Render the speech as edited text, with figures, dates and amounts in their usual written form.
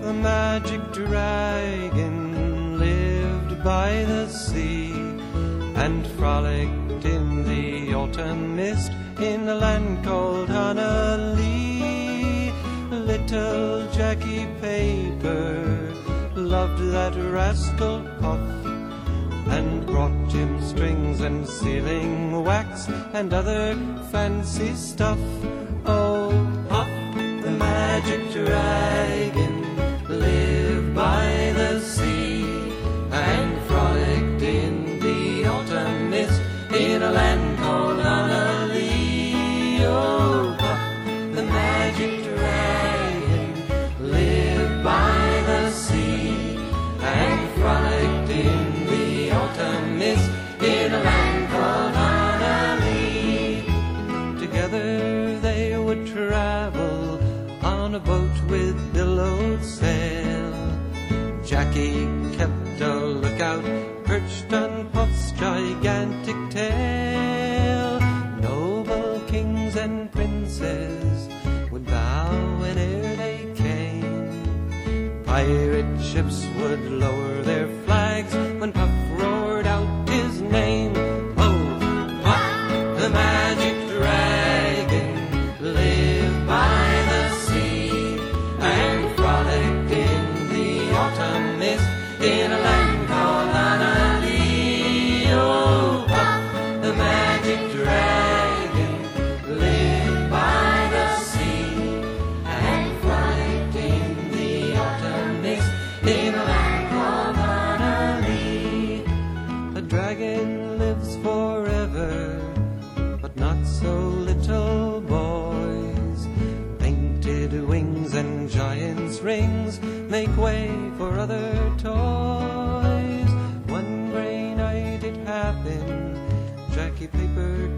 The magic dragon lived by the sea and frolicked in the autumn mist in a land called Hanalei. Little Jackie Paper loved that rascal Puff and brought him strings and sealing wax and other fancy stuff. Oh, Puff, the magic dragon, lived by the sea and frolicked in the autumn mist in a land called Hanalei. Oh, Puff, the magic dragon, lived by the sea and frolicked in the autumn mist in a land called Hanalei. Together they would travel on a boat with billowed sail. Jackie kept a lookout perched on Puff's gigantic tail. Noble kings and princes would bow whene'er they came. Pirate ships would lower their flags when Puff roared out his name. Oh, Puff, the magic dragon, lived by the sea and frolicked in the autumn mist in a land called Hanalei. Oh, Puff, the magic dragon, lived by the sea and frolicked in the autumn mist in a land called Hanalei. A dragon lives forever, but not so little boys. Painted wings and giant's rings make way for other toys. One gray night it happened, Jackie Paper